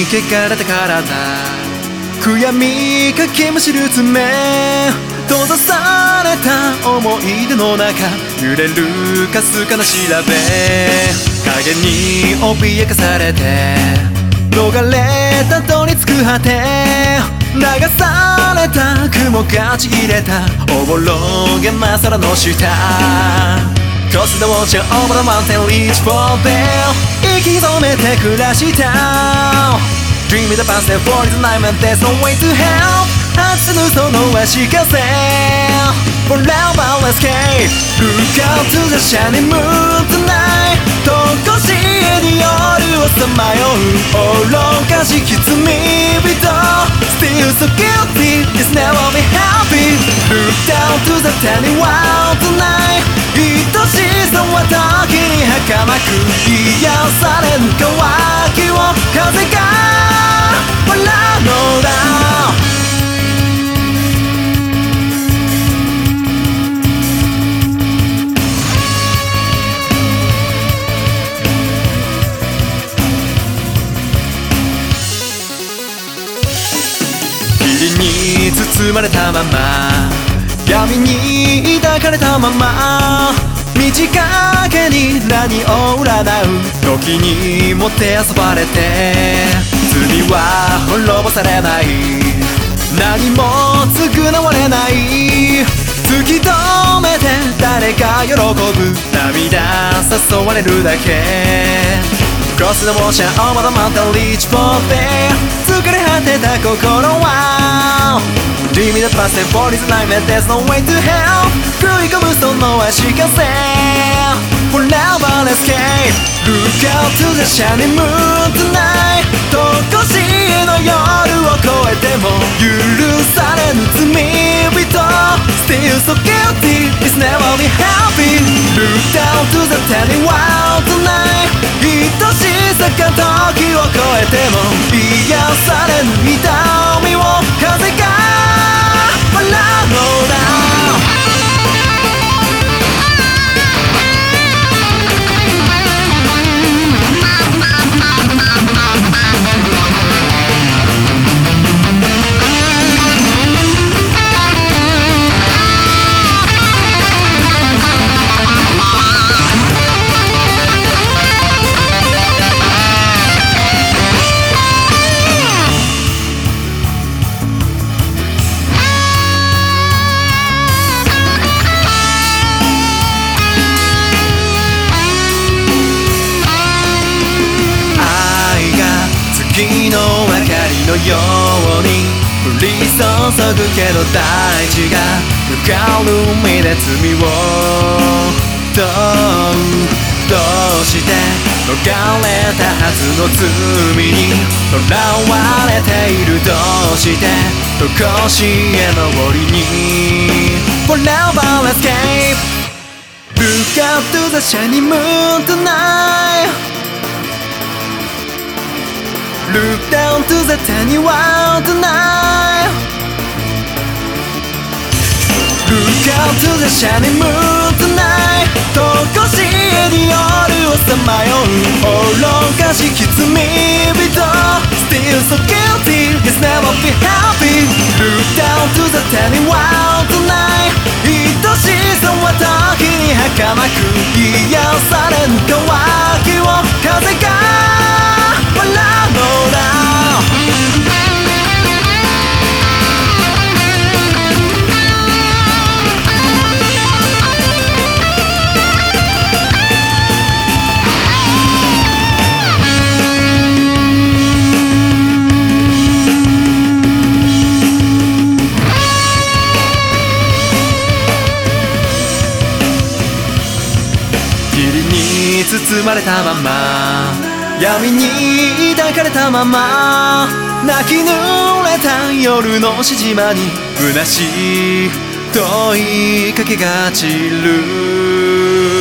汚れた体、悔やみかきむしる爪、閉ざされた思い出の中、揺れるかすかな調べ、影に脅かされて逃れたどり着く果て、流された雲がちぎれたおぼろげな空の下、 Cross the ocean over the mountain reach for there、 息染めて暮らした Dream in the past and for the night and there's no way to help、 外せぬその足かせ Forever escape、 Look out to the shining moon tonight、 とこしえに夜をさまよう愚かしき罪人、 Still so guilty, it's never be happy、 Look down to the tiny world tonight、 愛しさは時に儚く癒されぬ渇きを風が笑うのだ、霧に包まれたまま、闇に抱かれたまま、満ち欠けに何を占う時にもて遊ばれて、罪は滅ぼされない、何も償われない、突き止めて誰が喜ぶ、涙誘われるだけ、 Cross the ocean over the mountain reach for there、 疲れ果てた心は Dream in the past and for this night and there's no way to help、 食い込むその足かせ Forever escape、 Look out to the shining moon tonight、 とこしえの夜を越えても許されぬ罪人、 Still so guilty, it's never be happy、 Look down to the tiny world tonight、 愛しさが時を越えても癒されぬ痛みを風が笑うのだ、月の明かりのように降り注ぐけど大地がぬかるみで罪を問う、どうして逃れたはずの罪に囚われている、どうしてとこしえの森に Forever escape、 Look out to the shining moon tonight、Look down to the tiny world tonight、 Look out to the shining moon tonight、 とこしえに夜をさまよう愚かしき罪人、 Still so guilty, it's never be happy、 Look down to the tiny world tonight、 愛しさは時に儚く癒されぬ渇きを風が笑うのだ、霧に包まれたまま、闇に抱かれたまま、泣き濡れた夜のしじまに虚しい問いかけが散る、